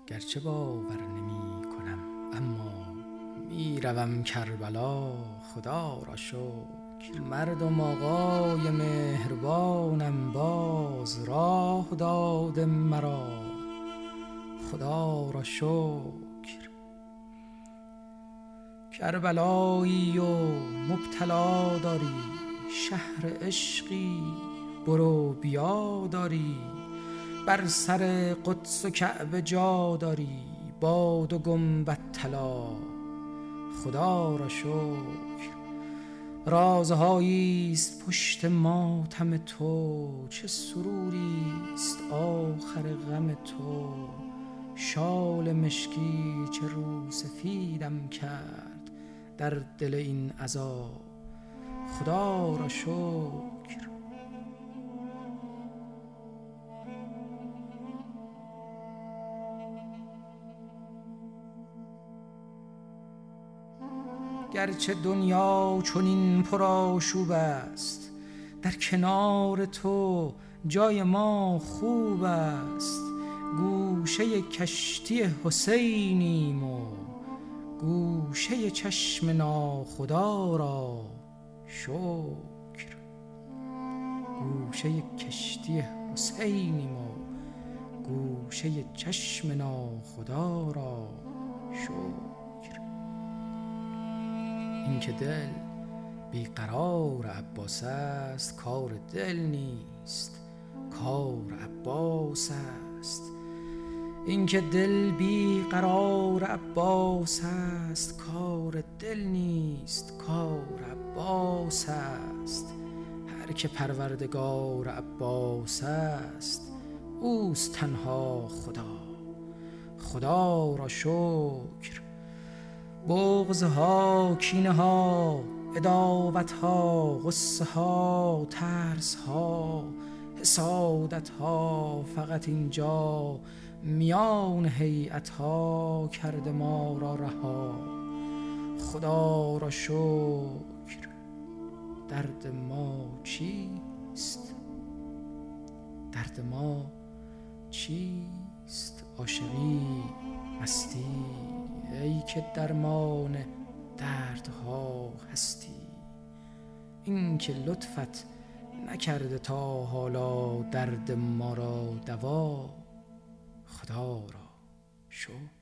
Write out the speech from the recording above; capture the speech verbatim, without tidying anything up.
گرچه باور نمی کنم اما می روم کربلا. خدا را شکر مردم آقای مهربانم باز راه داده مرا. خدا را شکر کربلایی و مبتلا داری، شهر عشقی برو بیا داری، بر سر قدس و کعبه جا داری، با دو گنبد طلا. خدا را شکر رازهایی است پشت ماتم تو، چه سروری است آخر غم تو. شال مشکی چه رو سفیدم کرد در دل این عذاب. خدا را شکر گرچه دنیا چنین پرآشوب است، در کنار تو جای ما خوب است. گوشه کشتی حسینیم و گوشه چشم ناخدا را شکر. گوشه کشتی حسینیم و گوشه چشم ناخدا را شکر. این که دل بیقرار عباس است، کار دل نیست کار عباس است. این که دل بیقرار عباس است، کار دل نیست کار عباس است. هر که پروردگار عباس است، اوست تنها خدا. خدا را شکر بغض‌ها، کینه‌ها، عداوت‌ها، غصه‌ها، ترس‌ها، حسادت‌ها فقط اینجا میان هیئت‌ها کرده ما را رها. خدا را شکر درد ما چیست؟ درد ما چیست؟ عاشقی، مستی، ای که درمان دردها هستی. این که لطفت نکرده تا حالا درد ما را دوا. خدا را شکر.